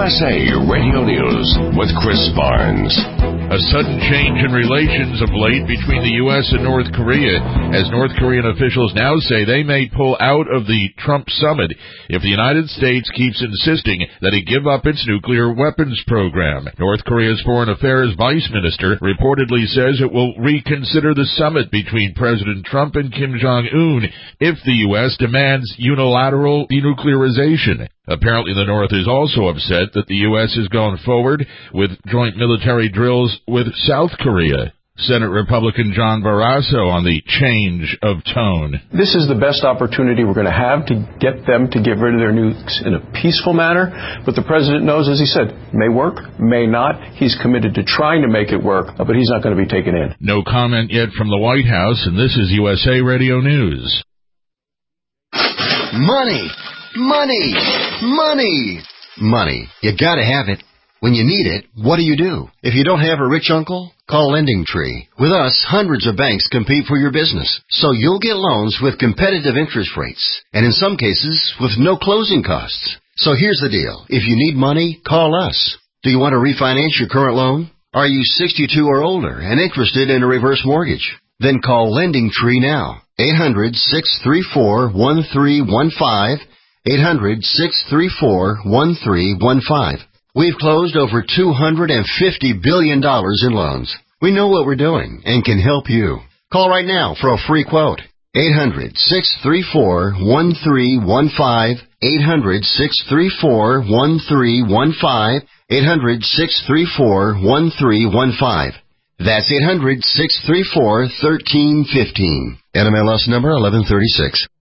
USA Radio News with Chris Barnes. A sudden change in relations of late between the U.S. and North Korea, as North Korean officials now say they may pull out of the Trump summit if the United States keeps insisting that it give up its nuclear weapons program. North Korea's Foreign Affairs Vice Minister reportedly says it will reconsider the summit between President Trump and Kim Jong-un if the U.S. demands unilateral denuclearization. Apparently, the North is also upset that the U.S. has gone forward with joint military drills with South Korea. Senate Republican John Barrasso on the change of tone. This is the best opportunity we're going to have to get them to get rid of their nukes in a peaceful manner. But the president knows, as he said, may work, may not. He's committed to trying to make it work, but he's not going to be taken in. No comment yet from the White House, and this is USA Radio News. Money! Money! Money! Money. You gotta have it. When you need it, what do? If you don't have a rich uncle, call LendingTree. With us, hundreds of banks compete for your business, so you'll get loans with competitive interest rates, and in some cases, with no closing costs. So here's the deal. If you need money, call us. Do you want to refinance your current loan? Are you 62 or older and interested in a reverse mortgage? Then call LendingTree now. 800-634-1315. 800-634-1315. We've closed over $250 billion in loans. We know what we're doing and can help you. Call right now for a free quote. 800-634-1315. 800-634-1315. 800-634-1315. That's 800-634-1315. NMLS number 1136.